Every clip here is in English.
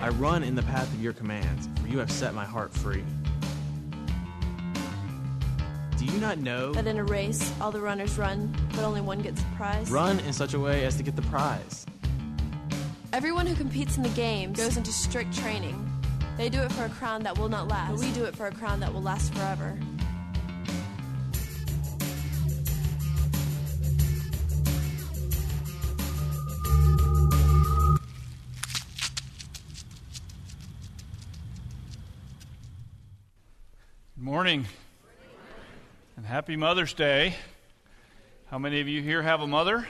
I run in the path of your commands, for you have set my heart free. Do you not know that in a race all the runners run, but only one gets the prize? Run in such a way as to get the prize. Everyone who competes in the games goes into strict training. They do it for a crown that will not last, but we do it for a crown that will last forever. Good morning. And happy Mother's Day. How many of you here have a mother?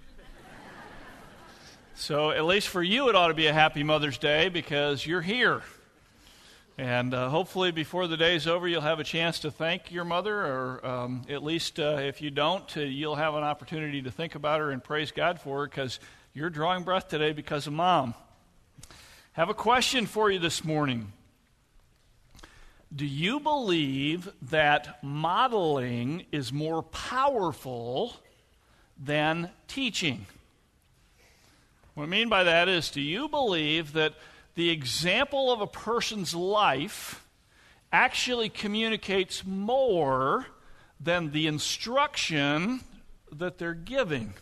So at least for you it ought to be a happy Mother's Day because you're here. And hopefully before the day's over you'll have a chance to thank your mother, or at least if you don't, you'll have an opportunity to think about her and praise God for her because you're drawing breath today because of Mom. Have a question for you this morning. Do you believe that modeling is more powerful than teaching? What I mean by that is, do you believe that the example of a person's life actually communicates more than the instruction that they're giving?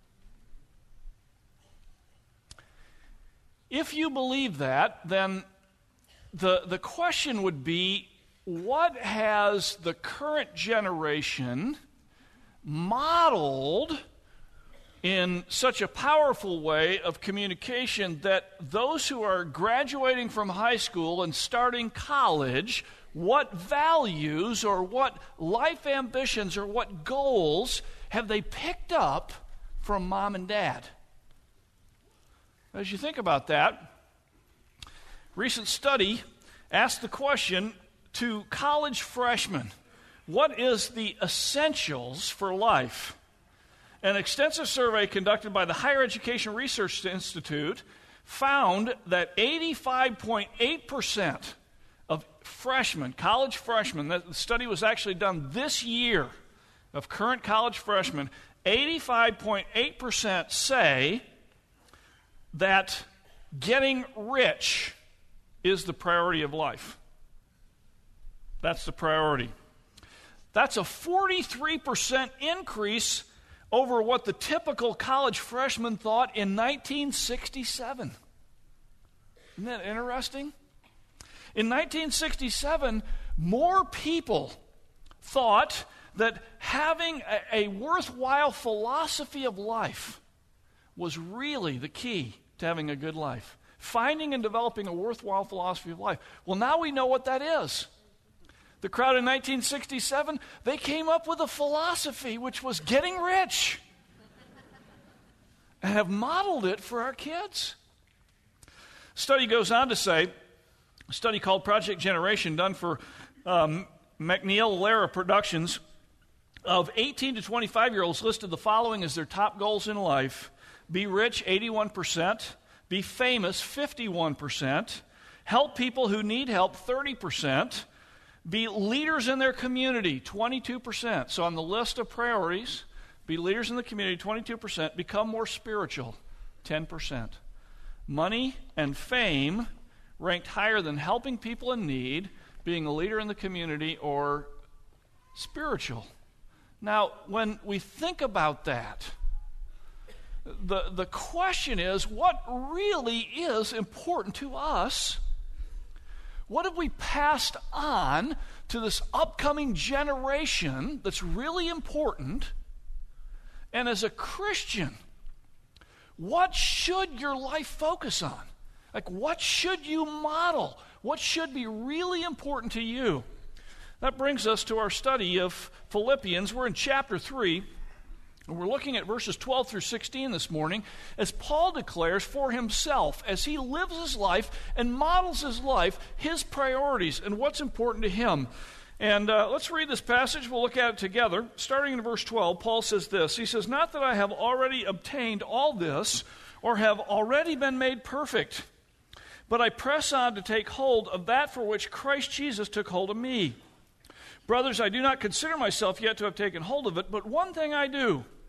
If you believe that, then the question would be, what has the current generation modeled in such a powerful way of communication that those who are graduating from high school and starting college, what values or what life ambitions or what goals have they picked up from mom and dad? As you think about that, recent study asked the question to college freshmen, what is the essentials for life? An extensive survey conducted by the Higher Education Research Institute found that 85.8% of freshmen, college freshmen, the study was actually done this year, of current college freshmen, 85.8% say that getting rich is the priority of life. That's the priority. That's a 43% increase over what the typical college freshman thought in 1967. Isn't that interesting? In 1967, more people thought that having a worthwhile philosophy of life was really the key to having a good life. Finding and developing a worthwhile philosophy of life. Well, now we know what that is. The crowd in 1967, they came up with a philosophy which was getting rich and have modeled it for our kids. Study goes on to say, a study called Project Generation done for McNeil Lara Productions, of 18 to 25-year-olds listed the following as their top goals in life: be rich, 81%, be famous, 51%, help people who need help, 30%, be leaders in their community, 22%. So on the list of priorities, be leaders in the community, 22%, become more spiritual, 10%. Money and fame ranked higher than helping people in need, being a leader in the community, or spiritual. Now, when we think about that, the question is, what really is important to us? What have we passed on to this upcoming generation that's really important? And as a Christian, what should your life focus on? Like, what should you model? What should be really important to you? That brings us to our study of Philippians. We're in chapter 3. And we're looking at verses 12 through 16 this morning as Paul declares for himself, as he lives his life and models his life, his priorities and what's important to him. And let's read this passage. We'll look at it together. Starting in verse 12, Paul says this. He says, "Not that I have already obtained all this or have already been made perfect, but I press on to take hold of that for which Christ Jesus took hold of me. Brothers, I do not consider myself yet to have taken hold of it, but one thing I do,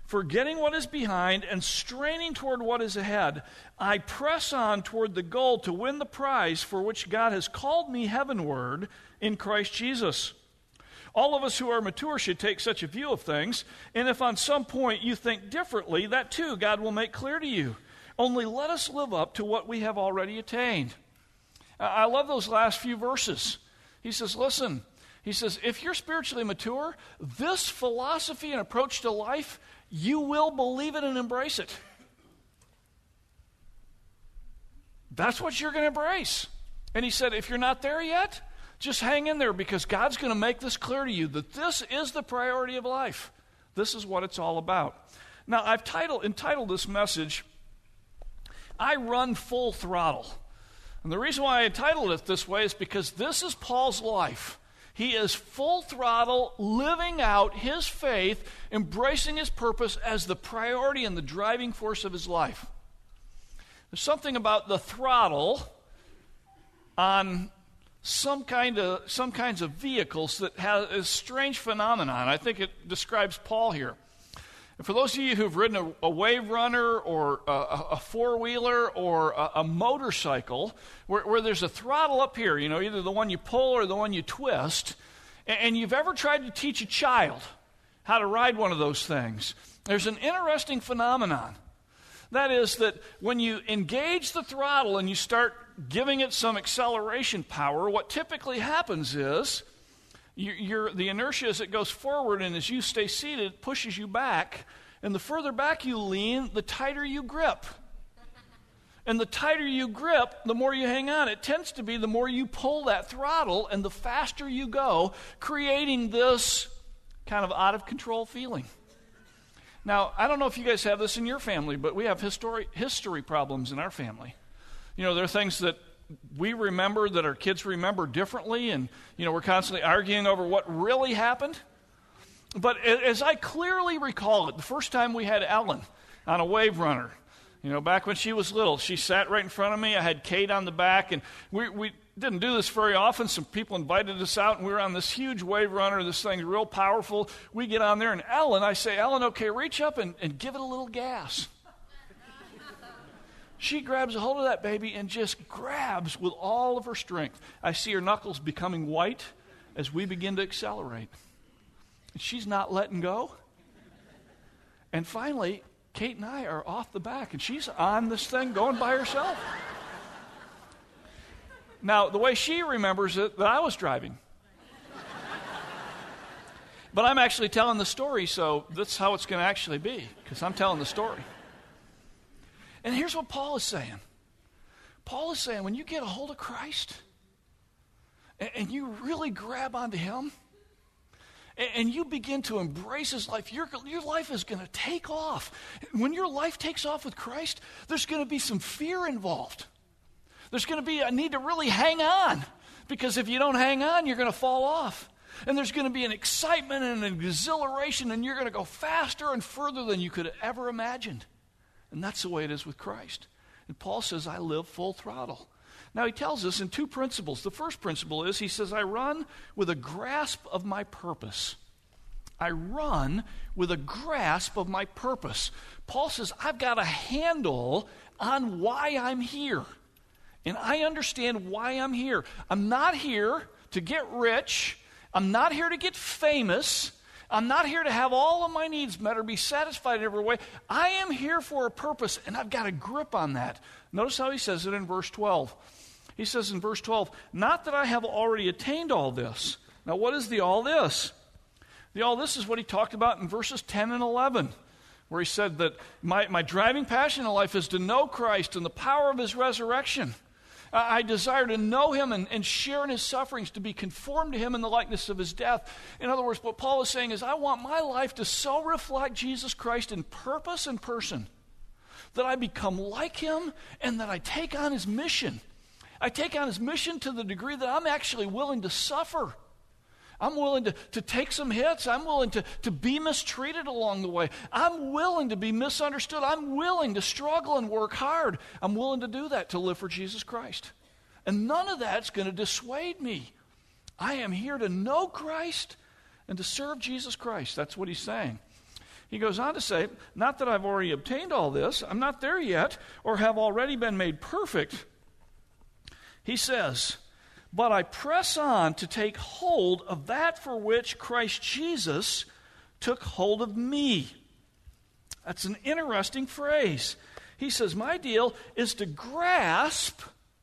Forgetting what is behind and straining toward what is ahead, I press on toward the goal to win the prize for which God has called me heavenward in Christ Jesus. All of us who are mature should take such a view of things, and if on some point you think differently, that too God will make clear to you. Only let us live up to what we have already attained. I love those last few verses. He says, listen, he says, if you're spiritually mature, this philosophy and approach to life, you will believe it and embrace it. That's what you're going to embrace. And he said, if you're not there yet, just hang in there, because God's going to make this clear to you that this is the priority of life. This is what it's all about. Now, I've entitled this message, I Run Full Throttle. And the reason why I entitled it this way is because this is Paul's life. He is full throttle, living out his faith, embracing his purpose as the priority and the driving force of his life. There's something about the throttle on some kinds of vehicles that has a strange phenomenon. I think it describes Paul here. And for those of you who've ridden a wave runner or a four-wheeler or a motorcycle where there's a throttle up here, you know, either the one you pull or the one you twist, and you've ever tried to teach a child how to ride one of those things, there's an interesting phenomenon. That is that when you engage the throttle and you start giving it some acceleration power, what typically happens is the inertia as it goes forward and as you stay seated pushes you back, and the further back you lean, the tighter you grip. And the tighter you grip, the more you hang on. It tends to be the more you pull that throttle and the faster you go, creating this kind of out-of-control feeling. Now, I don't know if you guys have this in your family, but we have history problems in our family. You know, there are things that we remember that our kids remember differently, and, you know, we're constantly arguing over what really happened. But as I clearly recall it, the first time we had Ellen on a wave runner, you know, back when she was little, she sat right in front of me. I had Kate on the back, and we didn't do this very often. Some people invited us out, and we were on this huge wave runner. This thing's real powerful. We get on there, and I say, Ellen, okay, reach up and give it a little gas. She grabs a hold of that baby and just grabs with all of her strength. I see her knuckles becoming white as we begin to accelerate. And she's not letting go. And finally, Kate and I are off the back, and she's on this thing going by herself. Now, the way she remembers it, that I was driving. But I'm actually telling the story, so that's how it's going to actually be, because I'm telling the story. And here's what Paul is saying. Paul is saying, when you get a hold of Christ and you really grab onto him and you begin to embrace his life, your life is going to take off. When your life takes off with Christ, there's going to be some fear involved. There's going to be a need to really hang on, because if you don't hang on, you're going to fall off. And there's going to be an excitement and an exhilaration, and you're going to go faster and further than you could have ever imagined. And that's the way it is with Christ. And Paul says, I live full throttle. Now, he tells us in two principles. The first principle is, he says, I run with a grasp of my purpose. I run with a grasp of my purpose. Paul says, I've got a handle on why I'm here. And I understand why I'm here. I'm not here to get rich. I'm not here to get famous. I'm not here to have all of my needs met or be satisfied in every way. I am here for a purpose, and I've got a grip on that. Notice how he says it in verse 12. He says in verse 12, not that I have already attained all this. Now, what is the all this? The all this is what he talked about in verses 10 and 11, where he said that my driving passion in life is to know Christ and the power of his resurrection. I desire to know him and share in his sufferings, to be conformed to him in the likeness of his death. In other words, what Paul is saying is, I want my life to so reflect Jesus Christ in purpose and person that I become like him and that I take on his mission. I take on his mission to the degree that I'm actually willing to suffer. I'm willing to take some hits. I'm willing to be mistreated along the way. I'm willing to be misunderstood. I'm willing to struggle and work hard. I'm willing to do that to live for Jesus Christ. And none of that's going to dissuade me. I am here to know Christ and to serve Jesus Christ. That's what he's saying. He goes on to say, not that I've already obtained all this, I'm not there yet, or have already been made perfect. He says, but I press on to take hold of that for which Christ Jesus took hold of me. That's an interesting phrase. He says, my deal is to grasp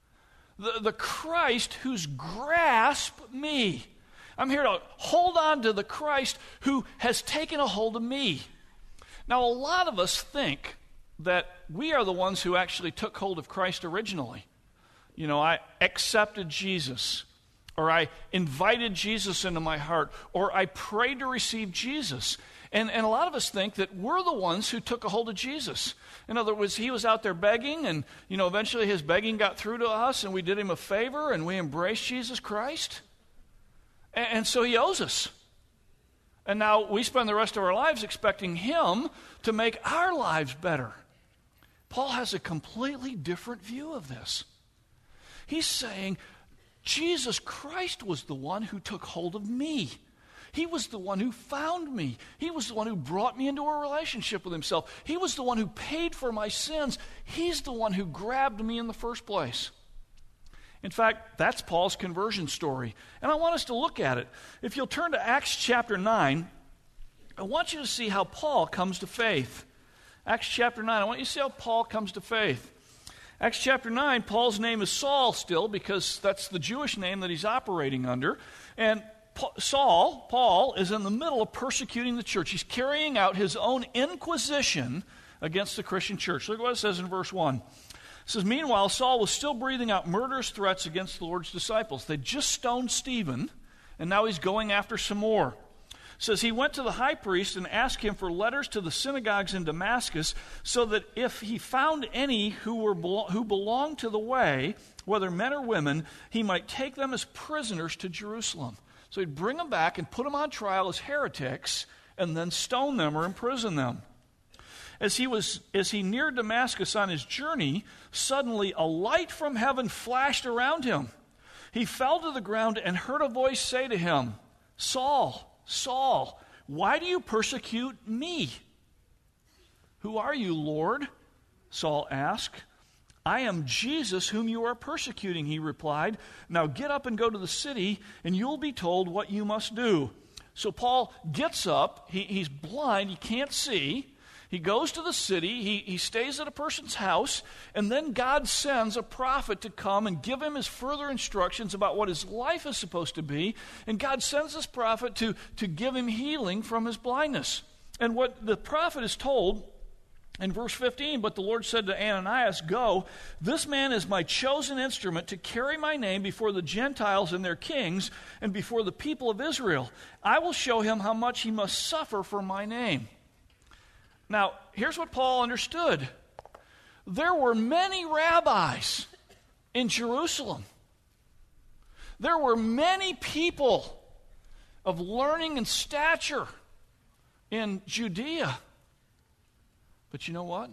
the Christ who's grasped me. I'm here to hold on to the Christ who has taken a hold of me. Now, a lot of us think that we are the ones who actually took hold of Christ originally. You know, I accepted Jesus, or I invited Jesus into my heart, or I prayed to receive Jesus. And a lot of us think that we're the ones who took a hold of Jesus. In other words, he was out there begging, and, you know, eventually his begging got through to us, and we did him a favor, and we embraced Jesus Christ. And so he owes us. And now we spend the rest of our lives expecting him to make our lives better. Paul has a completely different view of this. He's saying, Jesus Christ was the one who took hold of me. He was the one who found me. He was the one who brought me into a relationship with himself. He was the one who paid for my sins. He's the one who grabbed me in the first place. In fact, that's Paul's conversion story. And I want us to look at it. If you'll turn to Acts chapter 9, I want you to see how Paul comes to faith. Acts chapter 9, I want you to see how Paul comes to faith. Acts chapter 9, Paul's name is Saul still, because that's the Jewish name that he's operating under. And Paul, is in the middle of persecuting the church. He's carrying out his own inquisition against the Christian church. Look what it says in verse 1. It says, meanwhile, Saul was still breathing out murderous threats against the Lord's disciples. They just stoned Stephen, and now he's going after some more. It says, he went to the high priest and asked him for letters to the synagogues in Damascus, so that if he found any who belonged to the way, whether men or women, he might take them as prisoners to Jerusalem. So he'd bring them back and put them on trial as heretics, and then stone them or imprison them. As he neared Damascus on his journey, suddenly a light from heaven flashed around him. He fell to the ground and heard a voice say to him, Saul, Saul, why do you persecute me? Who are you, Lord? Saul asked. I am Jesus whom you are persecuting, he replied. Now get up and go to the city, and you'll be told what you must do. So Paul gets up. He's blind. He can't see. He goes to the city, he stays at a person's house, and then God sends a prophet to come and give him his further instructions about what his life is supposed to be, and God sends this prophet to give him healing from his blindness. And what the prophet is told in verse 15, but the Lord said to Ananias, go, this man is my chosen instrument to carry my name before the Gentiles and their kings and before the people of Israel. I will show him how much he must suffer for my name. Now, here's what Paul understood. There were many rabbis in Jerusalem. There were many people of learning and stature in Judea. But you know what?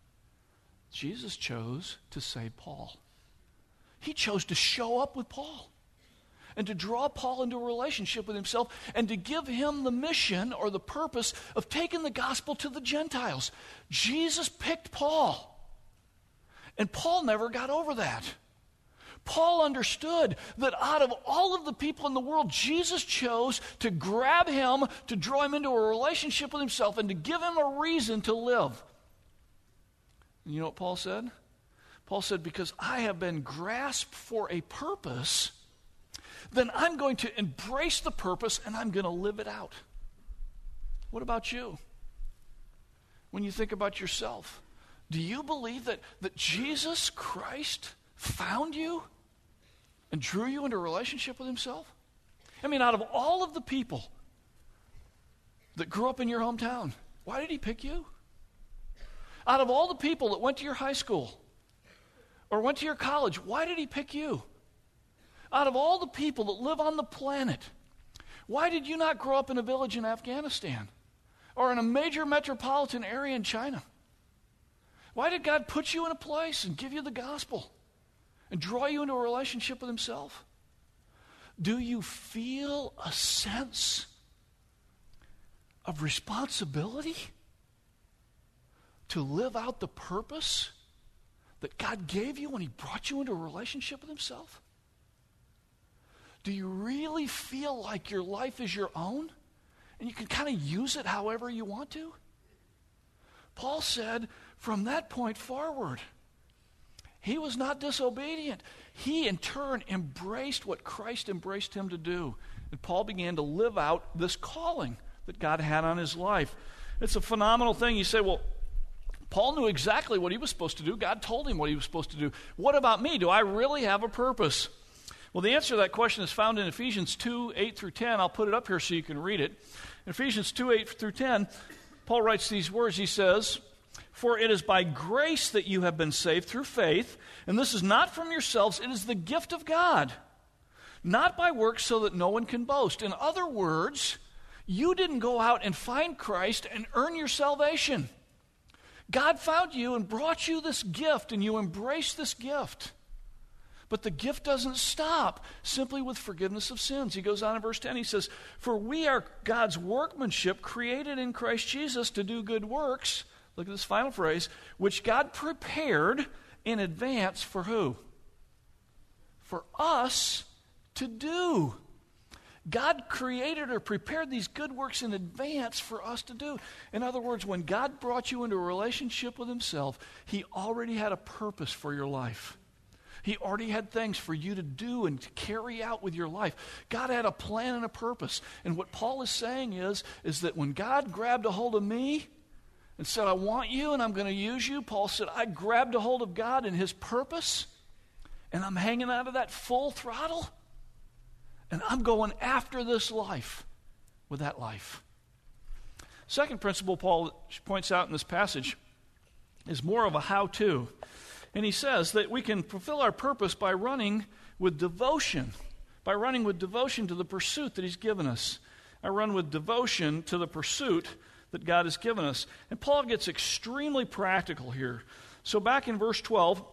Jesus chose to save Paul. He chose to show up with Paul and to draw Paul into a relationship with himself and to give him the mission or the purpose of taking the gospel to the Gentiles. Jesus picked Paul, and Paul never got over that. Paul understood that out of all of the people in the world, Jesus chose to grab him, to draw him into a relationship with himself, and to give him a reason to live. And you know what Paul said? Paul said, because I have been grasped for a purpose, then I'm going to embrace the purpose and I'm going to live it out. What about you? When you think about yourself, do you believe that Jesus Christ found you and drew you into a relationship with himself? I mean, out of all of the people that grew up in your hometown, why did he pick you? Out of all the people that went to your high school or went to your college, why did he pick you? Out of all the people that live on the planet, why did you not grow up in a village in Afghanistan or in a major metropolitan area in China? Why did God put you in a place and give you the gospel and draw you into a relationship with himself? Do you feel a sense of responsibility to live out the purpose that God gave you when he brought you into a relationship with himself? Do you really feel like your life is your own and you can kind of use it however you want to? Paul said from that point forward, he was not disobedient. He, in turn, embraced what Christ embraced him to do. And Paul began to live out this calling that God had on his life. It's a phenomenal thing. You say, well, Paul knew exactly what he was supposed to do. God told him what he was supposed to do. What about me? Do I really have a purpose? Well, the answer to that question is found in Ephesians 2, 8 through 10. I'll put it up here so you can read it. In Ephesians 2, 8 through 10, Paul writes these words. He says, "For it is by grace that you have been saved through faith, and this is not from yourselves, it is the gift of God, not by works so that no one can boast." In other words, you didn't go out and find Christ and earn your salvation. God found you and brought you this gift, and you embraced this gift. But the gift doesn't stop simply with forgiveness of sins. He goes on in verse 10, he says, "For we are God's workmanship, created in Christ Jesus to do good works," look at this final phrase, "which God prepared in advance" for who? For us to do. God created or prepared these good works in advance for us to do. In other words, when God brought you into a relationship with himself, he already had a purpose for your life. He already had things for you to do and to carry out with your life. God had a plan and a purpose. And what Paul is saying is that when God grabbed a hold of me and said, "I want you and I'm going to use you," Paul said, I grabbed a hold of God and his purpose, and I'm hanging out of that full throttle, and I'm going after this life with that life. Second principle Paul points out in this passage is more of a how-to. And he says that we can fulfill our purpose by running with devotion, to the pursuit that he's given us. I run with devotion to the pursuit that God has given us. And Paul gets extremely practical here. So back in verse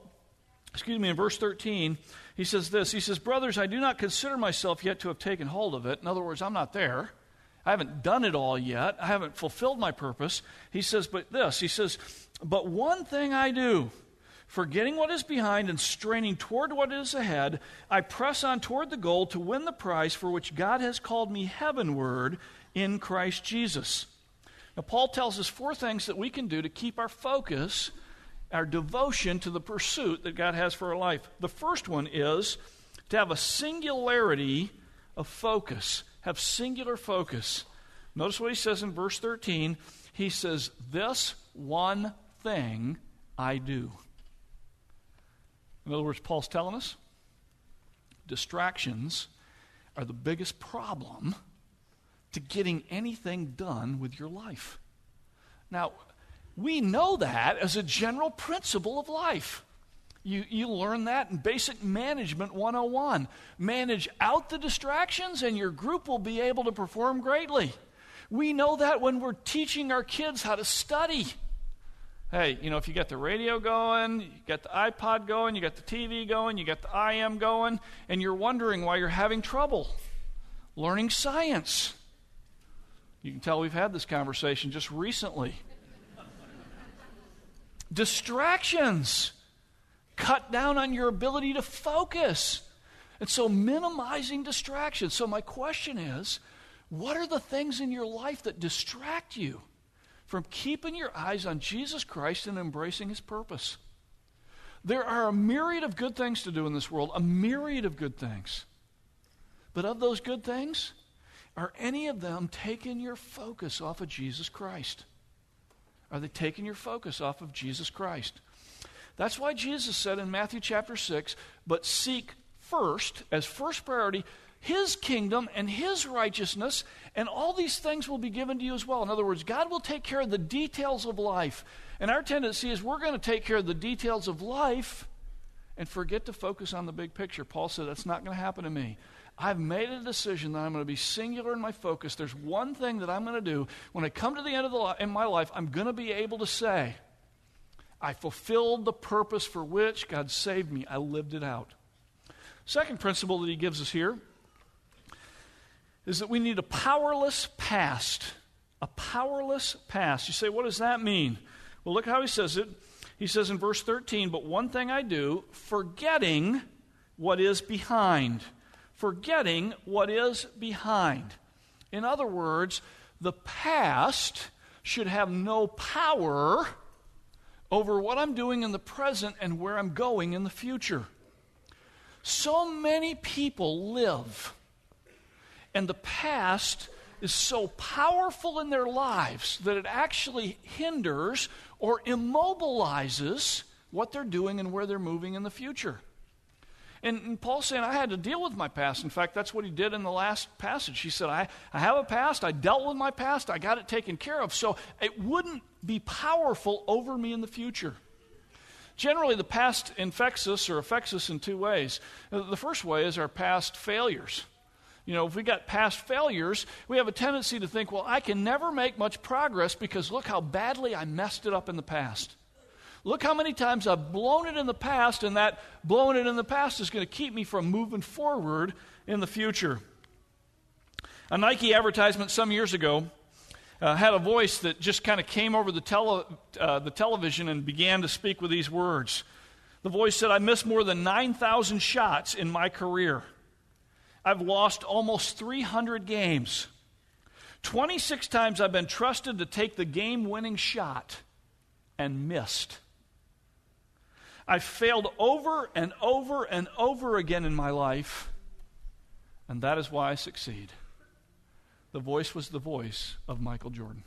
13, he says this. He says, "Brothers, I do not consider myself yet to have taken hold of it." In other words, I'm not there. I haven't done it all yet. I haven't fulfilled my purpose. He says, "But one thing I do, forgetting what is behind and straining toward what is ahead, I press on toward the goal to win the prize for which God has called me heavenward in Christ Jesus." Now, Paul tells us 4 things that we can do to keep our focus, our devotion to the pursuit that God has for our life. The first one is to have a singularity of focus. Have singular focus. Notice what he says in verse 13. He says, "This one thing I do." In other words, Paul's telling us distractions are the biggest problem to getting anything done with your life. Now, we know that as a general principle of life. You learn that in Basic Management 101. Manage out the distractions and your group will be able to perform greatly. We know that when we're teaching our kids how to study. Hey, if you got the radio going, you got the iPod going, you got the TV going, you got the IM going, and you're wondering why you're having trouble learning science. You can tell we've had this conversation just recently. Distractions cut down on your ability to focus. And so minimizing distractions. So my question is, what are the things in your life that distract you from keeping your eyes on Jesus Christ and embracing his purpose? There are a myriad of good things to do in this world, a myriad of good things. But of those good things, are any of them taking your focus off of Jesus Christ? Are they taking your focus off of Jesus Christ? That's why Jesus said in Matthew chapter 6, "But seek first, as first priority, his kingdom and his righteousness, and all these things will be given to you as well." In other words, God will take care of the details of life. And our tendency is we're going to take care of the details of life and forget to focus on the big picture. Paul said, that's not going to happen to me. I've made a decision that I'm going to be singular in my focus. There's one thing that I'm going to do. When I come to the end of in my life, I'm going to be able to say, I fulfilled the purpose for which God saved me. I lived it out. Second principle that he gives us here is that we need a powerless past. A powerless past. You say, what does that mean? Well, look how he says it. He says in verse 13, "But one thing I do, forgetting what is behind." Forgetting what is behind. In other words, the past should have no power over what I'm doing in the present and where I'm going in the future. So many people live, and the past is so powerful in their lives that it actually hinders or immobilizes what they're doing and where they're moving in the future. And Paul's saying, I had to deal with my past. In fact, that's what he did in the last passage. He said, I have a past, I dealt with my past, I got it taken care of, so it wouldn't be powerful over me in the future. Generally, the past affects us in two ways. The first way is our past failures. You know, if we got past failures, we have a tendency to think, well, I can never make much progress because look how badly I messed it up in the past. Look how many times I've blown it in the past, and that blowing it in the past is going to keep me from moving forward in the future. A Nike advertisement some years ago had a voice that just kind of came over the television and began to speak with these words. The voice said, "I missed more than 9,000 shots in my career. I've lost almost 300 games. 26 times I've been trusted to take the game-winning shot and missed. I've failed over and over and over again in my life, and that is why I succeed." The voice was the voice of Michael Jordan.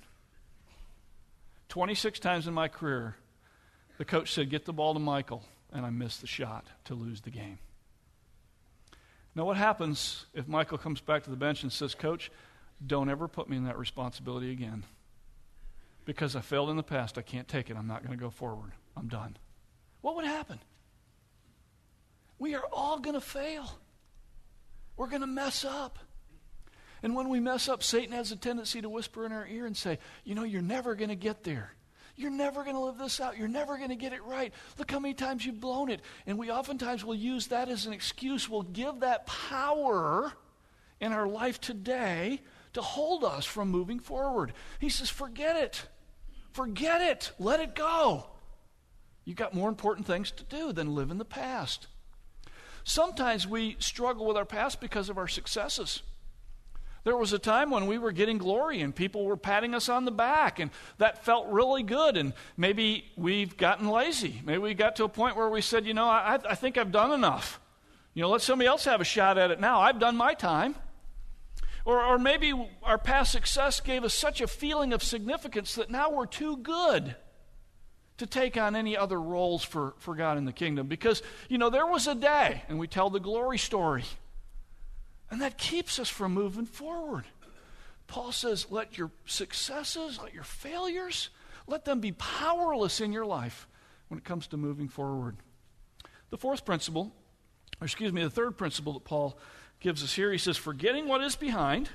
26 times in my career, the coach said, "Get the ball to Michael," and I missed the shot to lose the game. Now what happens if Michael comes back to the bench and says, "Coach, don't ever put me in that responsibility again. Because I failed in the past, I can't take it. I'm not going to go forward. I'm done." What would happen? We are all going to fail. We're going to mess up. And when we mess up, Satan has a tendency to whisper in our ear and say, "You know, you're never going to get there. You're never going to live this out. You're never going to get it right. Look how many times you've blown it." And we oftentimes will use that as an excuse. We'll give that power in our life today to hold us from moving forward. He says, forget it. Forget it. Let it go. You've got more important things to do than live in the past. Sometimes we struggle with our past because of our successes. There was a time when we were getting glory and people were patting us on the back, and that felt really good, and maybe we've gotten lazy. Maybe we got to a point where we said, you know, I think I've done enough. You know, let somebody else have a shot at it now. I've done my time. Or maybe our past success gave us such a feeling of significance that now we're too good to take on any other roles for God in the kingdom. Because, you know, there was a day, and we tell the glory story, and that keeps us from moving forward. Paul says, let your successes, let your failures, let them be powerless in your life when it comes to moving forward. The third principle that Paul gives us here, he says, forgetting what is behind,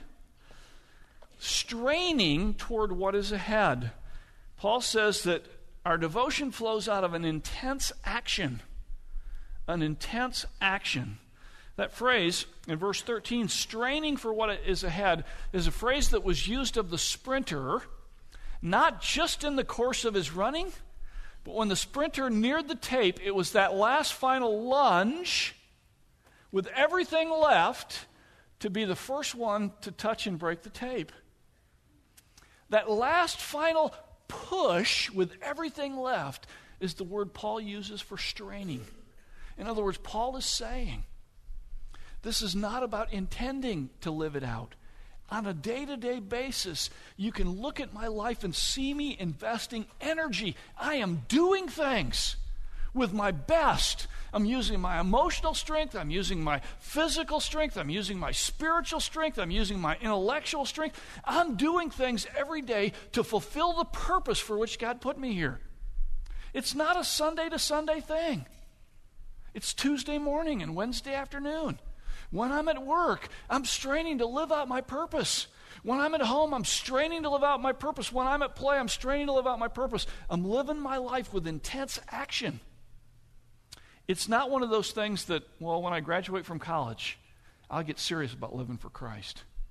straining toward what is ahead. Paul says that our devotion flows out of an intense action. An intense action. That phrase in verse 13, straining for what is ahead, is a phrase that was used of the sprinter, not just in the course of his running, but when the sprinter neared the tape, it was that last final lunge with everything left to be the first one to touch and break the tape. That last final push with everything left is the word Paul uses for straining. In other words, Paul is saying, this is not about intending to live it out. On a day-to-day basis, you can look at my life and see me investing energy. I am doing things with my best. I'm using my emotional strength. I'm using my physical strength. I'm using my spiritual strength. I'm using my intellectual strength. I'm doing things every day to fulfill the purpose for which God put me here. It's not a Sunday to Sunday thing. It's Tuesday morning and Wednesday afternoon. When I'm at work, I'm straining to live out my purpose. When I'm at home, I'm straining to live out my purpose. When I'm at play, I'm straining to live out my purpose. I'm living my life with intense action. It's not one of those things that, well, when I graduate from college, I'll get serious about living for Christ.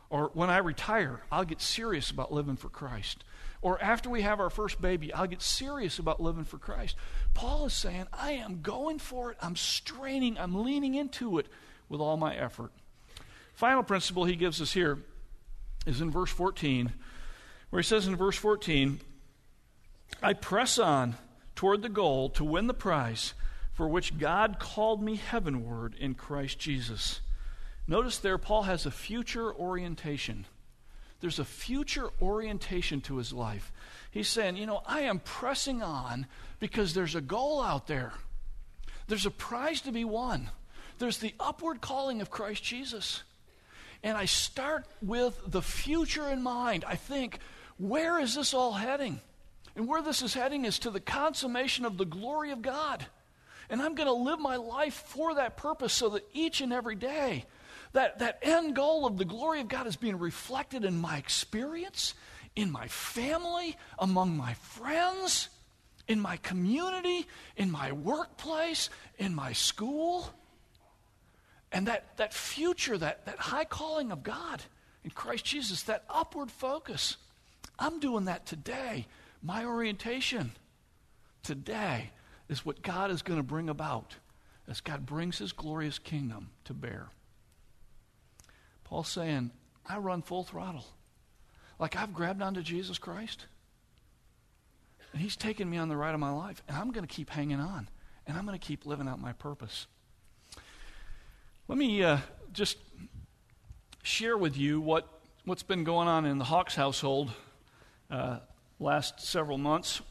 Or when I retire, I'll get serious about living for Christ. Or after we have our first baby, I'll get serious about living for Christ. Paul is saying, I am going for it. I'm straining. I'm leaning into it with all my effort. Final principle he gives us here is in verse 14, where he says in verse 14, I press on toward the goal to win the prize for which God called me heavenward in Christ Jesus. Notice there, Paul has a future orientation. There's a future orientation to his life. He's saying, I am pressing on because there's a goal out there. There's a prize to be won. There's the upward calling of Christ Jesus. And I start with the future in mind. I think, where is this all heading? And where this is heading is to the consummation of the glory of God. And I'm going to live my life for that purpose so that each and every day, that end goal of the glory of God is being reflected in my experience, in my family, among my friends, in my community, in my workplace, in my school. And that future, that high calling of God in Christ Jesus, that upward focus, I'm doing that today. My orientation today is what God is going to bring about as God brings his glorious kingdom to bear. Paul's saying, I run full throttle. Like I've grabbed onto Jesus Christ, and he's taken me on the ride of my life, and I'm going to keep hanging on, and I'm going to keep living out my purpose. Let me just share with you what's been going on in the Hawks household last several months.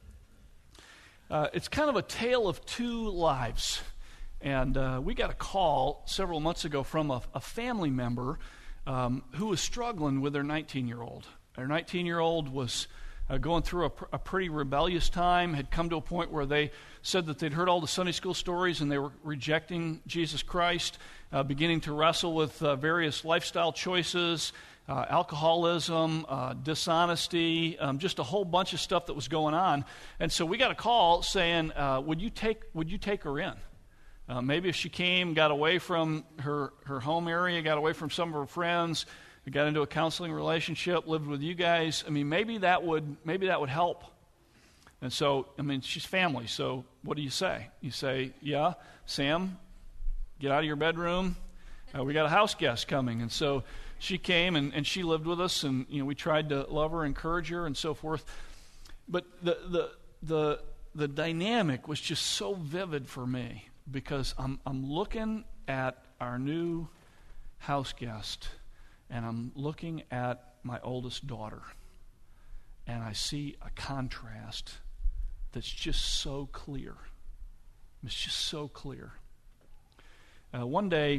It's kind of a tale of two lives. And we got a call several months ago from a family member who was struggling with their 19-year-old. Their 19-year-old was going through a pretty rebellious time, had come to a point where they said that they'd heard all the Sunday school stories and they were rejecting Jesus Christ, beginning to wrestle with various lifestyle choices, alcoholism, dishonesty, just a whole bunch of stuff that was going on. And so we got a call saying, would you take her in? Maybe if she came, got away from her home area, got away from some of her friends, got into a counseling relationship, lived with you guys, maybe that would help. And so, she's family, so what do you say? You say, yeah, Sam, get out of your bedroom. We got a house guest coming. And so she came, and she lived with us, and we tried to love her, encourage her, and so forth. But the dynamic was just so vivid for me, because I'm looking at our new house guest, and I'm looking at my oldest daughter, and I see a contrast that's just so clear. It's just so clear. One day,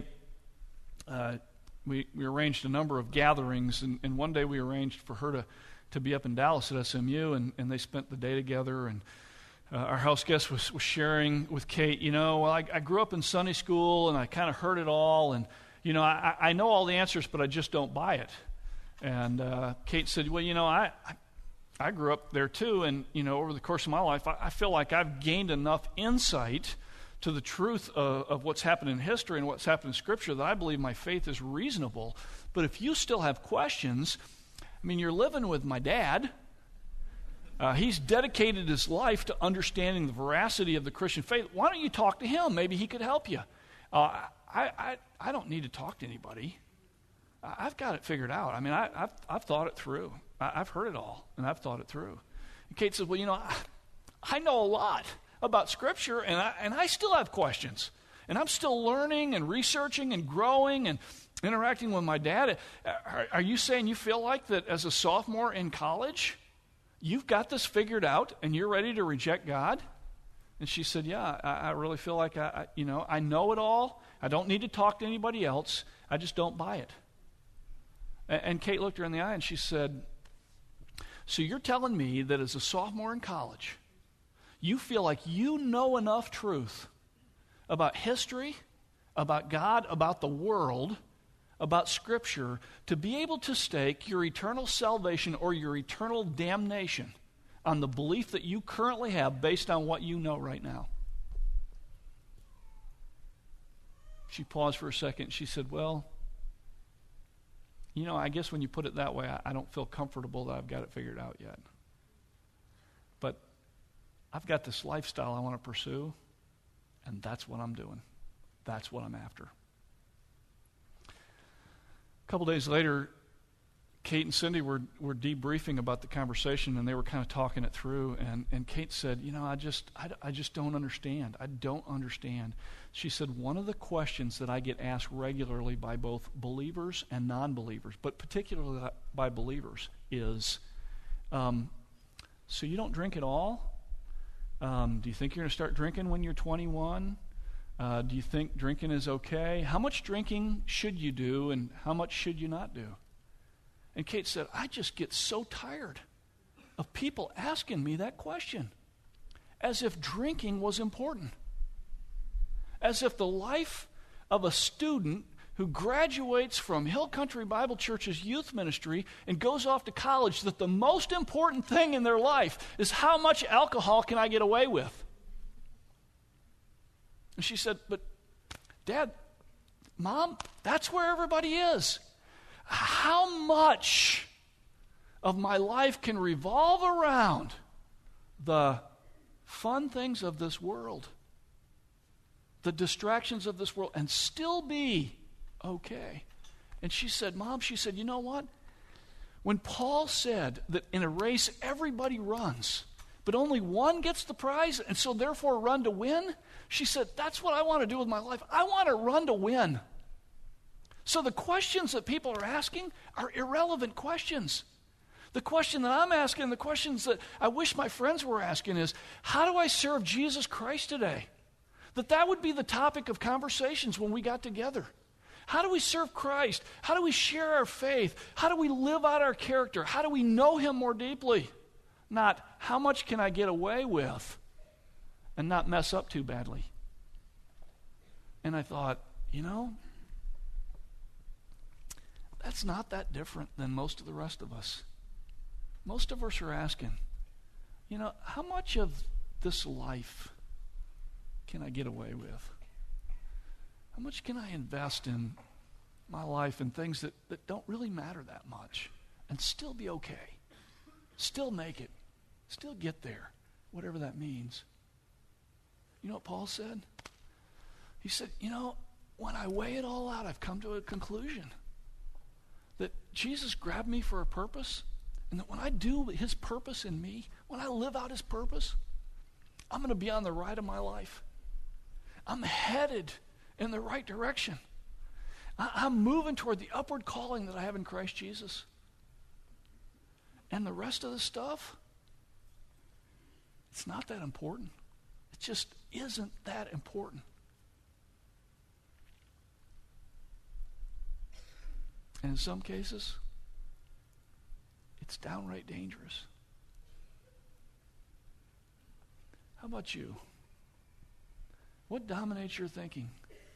we arranged a number of gatherings, and one day we arranged for her to be up in Dallas at SMU, and they spent the day together, and our house guest was sharing with Kate, I grew up in Sunday school, and I kind of heard it all, and, I know all the answers, but I just don't buy it. And Kate said, well, I grew up there too, and, over the course of my life, I feel like I've gained enough insight to the truth of what's happened in history and what's happened in Scripture that I believe my faith is reasonable. But if you still have questions, you're living with my dad. He's dedicated his life to understanding the veracity of the Christian faith. Why don't you talk to him? Maybe he could help you. I don't need to talk to anybody. I've got it figured out. I've thought it through. I've heard it all, and I've thought it through. And Kate says, well, I know a lot about Scripture, and I still have questions. And I'm still learning and researching and growing and interacting with my dad. Are you saying you feel like that as a sophomore in college, you've got this figured out and you're ready to reject God? And she said, yeah, I really feel like I know it all. I don't need to talk to anybody else. I just don't buy it. And Kate looked her in the eye and she said, so you're telling me that as a sophomore in college, you feel like you know enough truth about history, about God, about the world, about Scripture, to be able to stake your eternal salvation or your eternal damnation on the belief that you currently have based on what you know right now? She paused for a second. She said, well, I guess when you put it that way, I don't feel comfortable that I've got it figured out yet. But I've got this lifestyle I want to pursue, and that's what I'm doing. That's what I'm after. A couple days later, Kate and Cindy were debriefing about the conversation, and they were kind of talking it through. And Kate said, I just don't understand. I don't understand. She said, one of the questions that I get asked regularly by both believers and non-believers, but particularly by believers, is, so you don't drink at all? Do you think you're going to start drinking when you're 21? Do you think drinking is okay? How much drinking should you do, and how much should you not do? And Kate said, I just get so tired of people asking me that question, as if drinking was important, as if the life of a student who graduates from Hill Country Bible Church's youth ministry and goes off to college, that the most important thing in their life is how much alcohol can I get away with? And she said, but Dad, Mom, that's where everybody is. How much of my life can revolve around the fun things of this world, the distractions of this world, and still be okay? And she said, Mom, you know what? When Paul said that in a race everybody runs, but only one gets the prize, and so therefore run to win, she said, that's what I want to do with my life. I want to run to win. So the questions that people are asking are irrelevant questions. The question that I'm asking, the questions that I wish my friends were asking is, how do I serve Jesus Christ today? That would be the topic of conversations when we got together. How do we serve Christ? How do we share our faith? How do we live out our character? How do we know Him more deeply? Not, how much can I get away with and not mess up too badly? And I thought, that's not that different than most of the rest of us. Most of us are asking, how much of this life can I get away with? How much can I invest in my life in things that don't really matter that much and still be okay? Still make it. Still get there, whatever that means. You know what Paul said? He said, when I weigh it all out, I've come to a conclusion that Jesus grabbed me for a purpose, and that when I do His purpose in me, when I live out His purpose, I'm going to be on the right of my life. I'm headed in the right direction. I'm moving toward the upward calling that I have in Christ Jesus. And the rest of the stuff, it's not that important. It just isn't that important. And in some cases, it's downright dangerous. How about you? What dominates your thinking?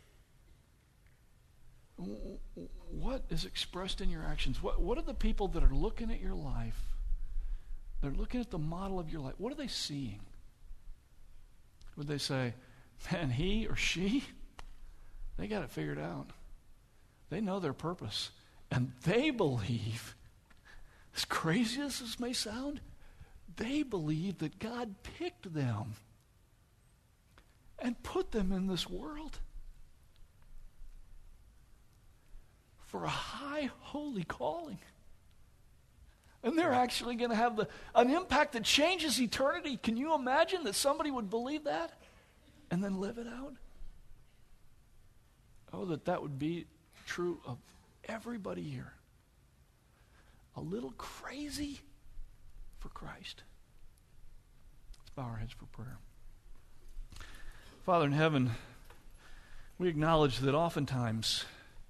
What is expressed in your actions? What are the people that are looking at your life? They're looking at the model of your life. What are they seeing? Would they say, man, he or she, they got it figured out. They know their purpose. And they believe, as crazy as this may sound, they believe that God picked them and put them in this world for a high, holy calling. And they're actually going to have an impact that changes eternity. Can you imagine that somebody would believe that and then live it out? Oh, that would be true of everybody here. A little crazy for Christ. Let's bow our heads for prayer. Father in heaven, we acknowledge that oftentimes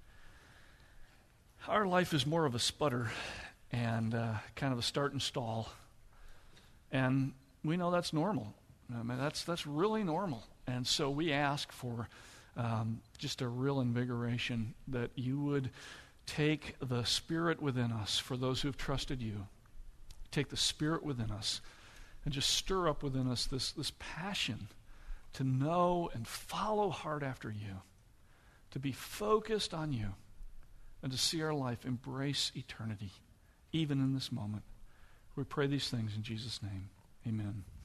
our life is more of a sputter and kind of a start and stall. And we know that's normal. I mean, that's really normal. And so we ask for just a real invigoration, that you would take the Spirit within us, for those who have trusted you. Take the Spirit within us and just stir up within us this passion to know and follow hard after you, to be focused on you, and to see our life embrace eternity, even in this moment. We pray these things in Jesus' name. Amen.